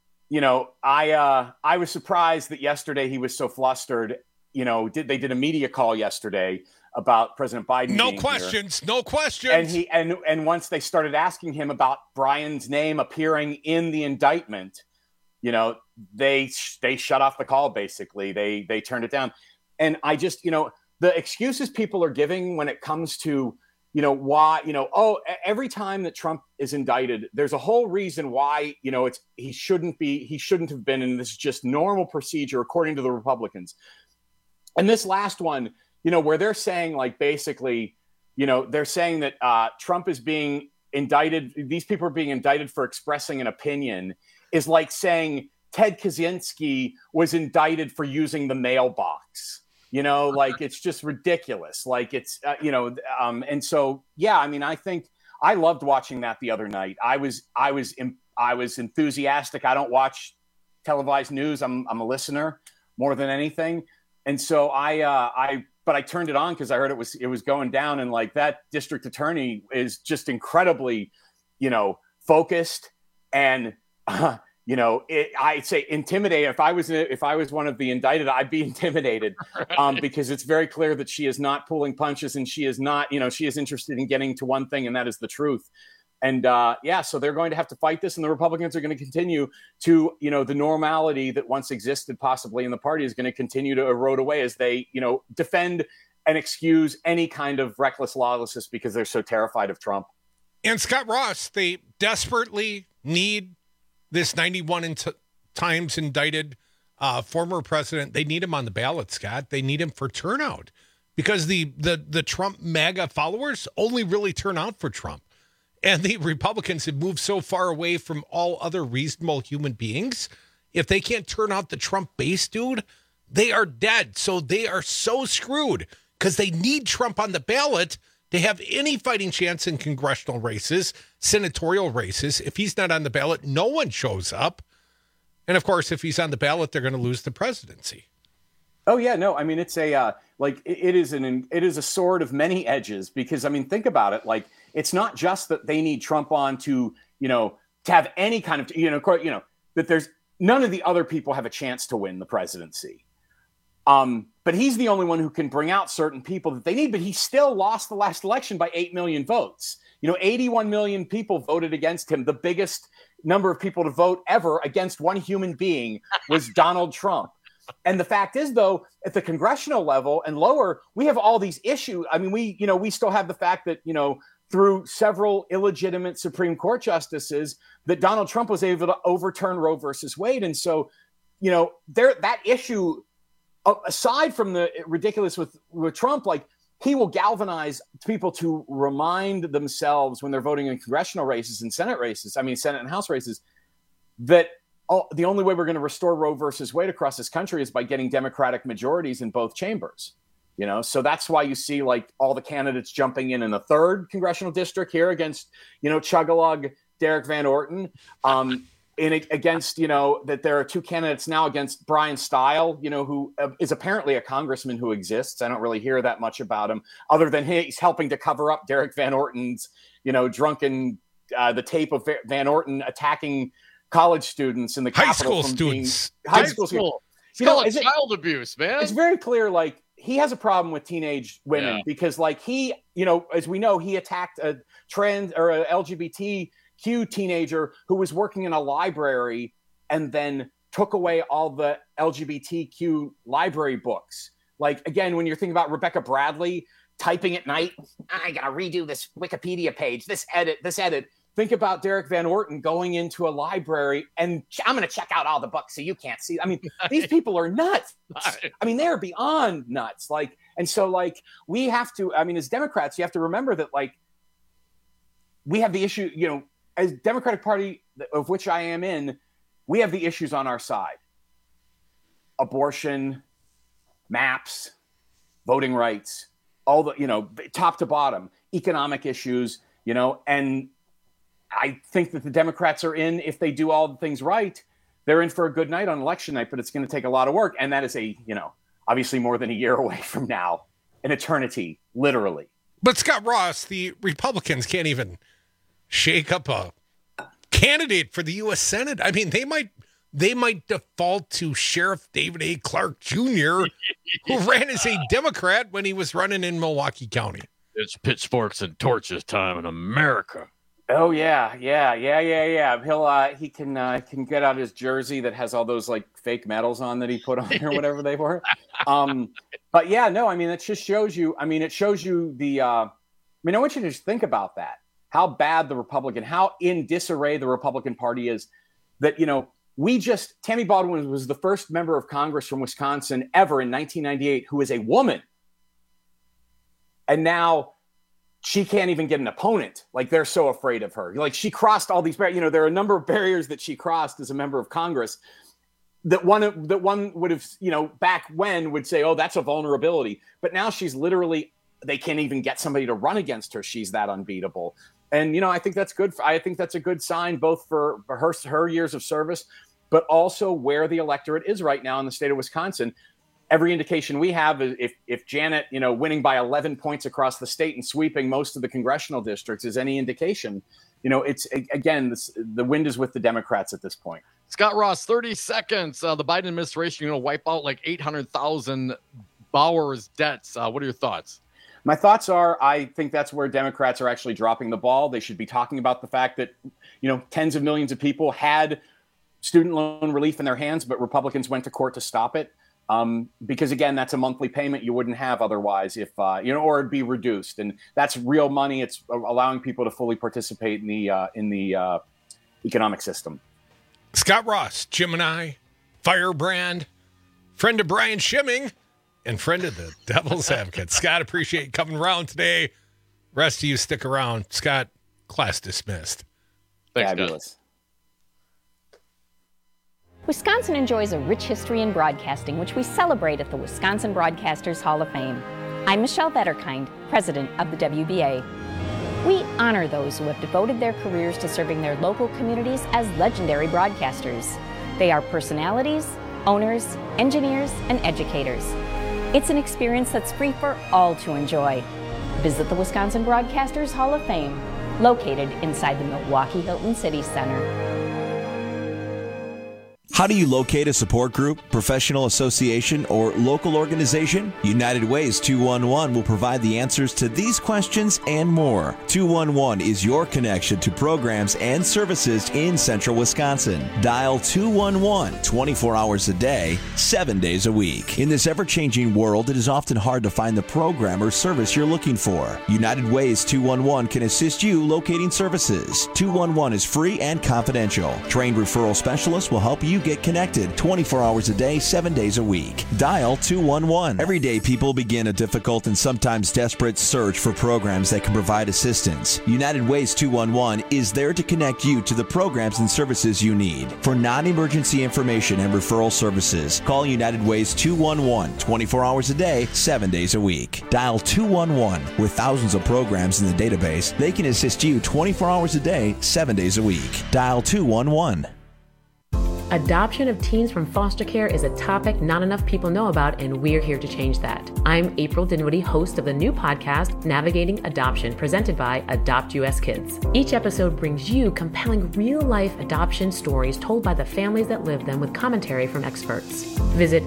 was surprised that yesterday he was so flustered. They did a media call yesterday about President Biden. No being questions. Here. No questions. And once they started asking him about Brian's name appearing in the indictment, they shut off the call. Basically, they turned it down. And I just, the excuses people are giving when it comes to, why, every time that Trump is indicted, there's a whole reason why, he shouldn't have been, and this is just normal procedure according to the Republicans. And this last one, where they're saying, like, basically, they're saying that Trump is being indicted, these people are being indicted for expressing an opinion, is like saying Ted Kaczynski was indicted for using the mailbox. Like, it's just ridiculous. Like, it's, and so, yeah, I mean, I think I loved watching that the other night. I was enthusiastic. I don't watch televised news. I'm a listener more than anything. And so but I turned it on because I heard it was going down, and like, that district attorney is just incredibly, focused and, I'd say intimidated. If I was one of the indicted, I'd be intimidated, because it's very clear that she is not pulling punches, and she is not, she is interested in getting to one thing, and that is the truth. And so they're going to have to fight this, and the Republicans are going to continue to, the normality that once existed possibly in the party is going to continue to erode away as they, defend and excuse any kind of reckless lawlessness because they're so terrified of Trump. And Scott Ross, they desperately need this 91 times indicted former president. They need him on the ballot, Scott. They need him for turnout, because the Trump MAGA followers only really turn out for Trump. And the Republicans have moved so far away from all other reasonable human beings. If they can't turn out the Trump base, dude, they are dead. So they are so screwed, because they need Trump on the ballot to have any fighting chance in congressional races, senatorial races. If he's not on the ballot, no one shows up. And of course, if he's on the ballot, they're going to lose the presidency. Oh yeah, no, I mean, it's it is a sword of many edges, because I mean, think about it. Like, it's not just that they need Trump on to have any kind of that there's none of the other people have a chance to win the presidency. But he's the only one who can bring out certain people that they need. But he still lost the last election by 8 million votes. 81 million people voted against him. The biggest number of people to vote ever against one human being was Donald Trump. And the fact is, though, at the congressional level and lower, we have all these issues. I mean, we still have the fact that, through several illegitimate Supreme Court justices, that Donald Trump was able to overturn Roe versus Wade. And so, that issue, aside from the ridiculous with Trump, like, he will galvanize people to remind themselves when they're voting in congressional races and Senate and House races, that the only way we're going to restore Roe versus Wade across this country is by getting Democratic majorities in both chambers. So that's why you see, like, all the candidates jumping in the 3rd congressional district here against, Chug-a-Lug Derek Van Orton, against, that there are 2 candidates now against Brian Stile, who is apparently a congressman who exists. I don't really hear that much about him, other than he's helping to cover up Derek Van Orton's, drunken, the tape of Van Orton attacking college students in the high Capitol. School students. High school students. It's called child abuse, man. It's very clear, like, he has a problem with teenage women because, like, he, as we know, he attacked a trans or a LGBTQ teenager who was working in a library and then took away all the LGBTQ library books. Like, again, when you're thinking about Rebecca Bradley typing at night, I got to redo this Wikipedia page, this edit. Think about Derek Van Orton going into a library and I'm going to check out all the books so you can't see. I mean, these people are nuts. I mean, they're beyond nuts. Like, and so, like, we have to, I mean, as Democrats, you have to remember that, like, we have the issue, as Democratic Party, of which I am in, we have the issues on our side. Abortion, maps, voting rights, all the, top to bottom, economic issues, and I think that the Democrats are in, if they do all the things right, they're in for a good night on election night, but it's going to take a lot of work. And that is obviously more than a year away from now, an eternity, literally. But Scott Ross, the Republicans can't even shake up a candidate for the U.S. Senate. I mean, they might default to Sheriff David A. Clark Jr., who ran as a Democrat when he was running in Milwaukee County. It's pitchforks and torches time in America. Oh yeah. He can get out his jersey that has all those, like, fake medals on that he put on or whatever they were. But yeah, no, I mean, it just shows you. I mean, it shows you the mean, I want you to just think about that. How bad how in disarray the Republican Party is, that, Tammy Baldwin was the first member of Congress from Wisconsin ever in 1998 who is a woman. And now she can't even get an opponent. Like, they're so afraid of her. Like, she crossed all these barriers. There are a number of barriers that she crossed as a member of Congress that one would have, back when would say, oh, that's a vulnerability. But now she's literally, they can't even get somebody to run against her. She's that unbeatable. And, I think that's good. I think that's a good sign, both for her years of service, but also where the electorate is right now in the state of Wisconsin. Every indication we have is if Janet, winning by 11 points across the state and sweeping most of the congressional districts is any indication, it's, again, the wind is with the Democrats at this point. Scott Ross, 30 seconds. The Biden administration, wipe out like 800,000 borrowers' debts. What are your thoughts? My thoughts are, I think that's where Democrats are actually dropping the ball. They should be talking about the fact that, tens of millions of people had student loan relief in their hands, but Republicans went to court to stop it. Because, again, that's a monthly payment you wouldn't have otherwise if, or it'd be reduced. And that's real money. It's allowing people to fully participate in the economic system. Scott Ross, Gemini, Firebrand, friend of Brian Schimming, and friend of the Devil's Advocate. Scott, appreciate you coming around today. Rest of you stick around. Scott, class dismissed. Thanks, Fabulous. Scott. Wisconsin enjoys a rich history in broadcasting, which we celebrate at the Wisconsin Broadcasters Hall of Fame. I'm Michelle Vetterkind, president of the WBA. We honor those who have devoted their careers to serving their local communities as legendary broadcasters. They are personalities, owners, engineers, and educators. It's an experience that's free for all to enjoy. Visit the Wisconsin Broadcasters Hall of Fame, located inside the Milwaukee Hilton City Center. How do you locate a support group, professional association, or local organization? United Ways 211 will provide the answers to these questions and more. 211 is your connection to programs and services in central Wisconsin. Dial 211 24 hours a day, 7 days a week. In this ever-changing world, it is often hard to find the program or service you're looking for. United Ways 211 can assist you locating services. 211 is free and confidential. Trained referral specialists will help you get connected 24 hours a day, 7 days a week. Dial 211. Every day, people begin a difficult and sometimes desperate search for programs that can provide assistance. United Ways 211 is there to connect you to the programs and services you need. For non-emergency information and referral services, call United Ways 211 24 hours a day, 7 days a week. Dial 211. With thousands of programs in the database, they can assist you 24 hours a day, 7 days a week. Dial 211. Adoption of teens from foster care is a topic not enough people know about, and we're here to change that. I'm April Dinwiddie, host of the new podcast, Navigating Adoption, presented by Adopt US Kids. Each episode brings you compelling real-life adoption stories told by the families that live them with commentary from experts. Visit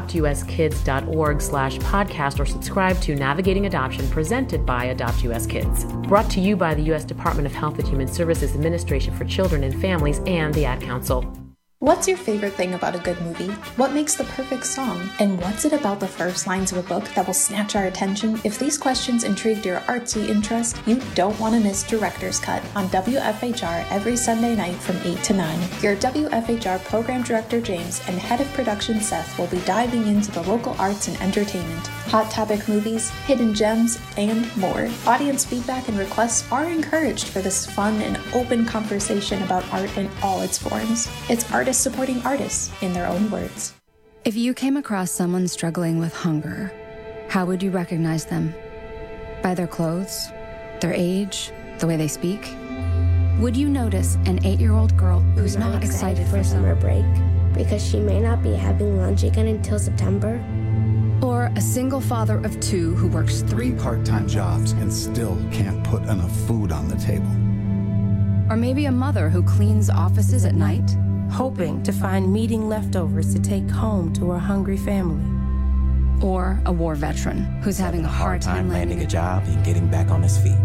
adoptuskids.org/podcast or subscribe to Navigating Adoption, presented by Adopt US Kids. Brought to you by the U.S. Department of Health and Human Services Administration for Children and Families and the Ad Council. What's your favorite thing about a good movie? What makes the perfect song? And what's it about the first lines of a book that will snatch our attention? If these questions intrigued your artsy interest, you don't want to miss Director's Cut on WFHR every Sunday night from 8 to 9. Your WFHR Program Director James and Head of Production Seth will be diving into the local arts and entertainment, hot topic movies, hidden gems, and more. Audience feedback and requests are encouraged for this fun and open conversation about art in all its forms. It's artists supporting artists in their own words. If you came across someone struggling with hunger, how would you recognize them? By their clothes, their age, the way they speak? Would you notice an 8-year-old girl who's not excited for summer break because she may not be having lunch again until September? Or a single father of 2 who works 3 part-time jobs and still can't put enough food on the table? Or maybe a mother who cleans offices at night, hoping to find meeting leftovers to take home to her hungry family. Or a war veteran who's having a hard time landing a job and getting back on his feet.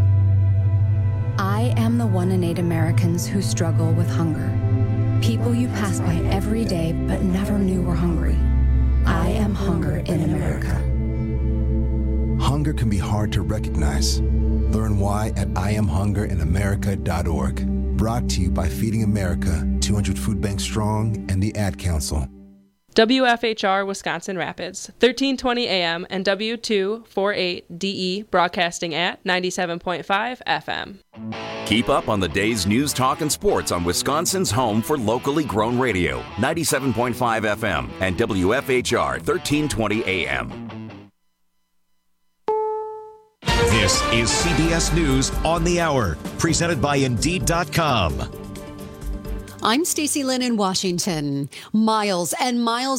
I am the 1 in 8 Americans who struggle with hunger. People you pass by every day but never knew were hungry. I am hunger in America. Hunger can be hard to recognize, Learn why at IamHungerInAmerica.org. Brought to you by Feeding America, 200 Food Banks Strong, and the Ad Council. WFHR Wisconsin Rapids, 1320 AM and W248DE broadcasting at 97.5 FM. Keep up on the day's news, talk, and sports on Wisconsin's home for locally grown radio, 97.5 FM and WFHR 1320 AM. This is CBS News on the Hour, presented by Indeed.com. I'm Stacey Lynn in Washington. Miles and miles